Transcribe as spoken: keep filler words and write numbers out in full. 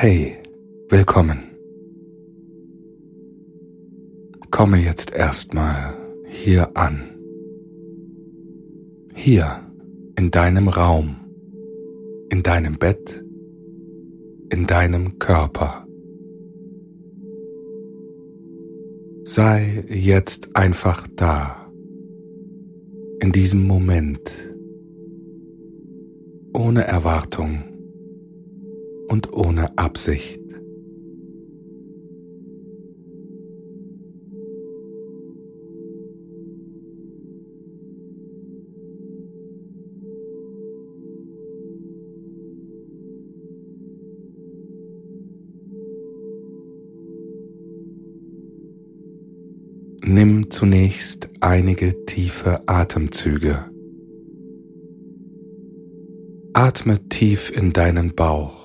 Hey, willkommen. Komme jetzt erstmal hier an. Hier in deinem Raum, in deinem Bett, in deinem Körper. Sei jetzt einfach da, in diesem Moment, ohne Erwartung und ohne Absicht. Nimm zunächst einige tiefe Atemzüge. Atme tief in deinen Bauch.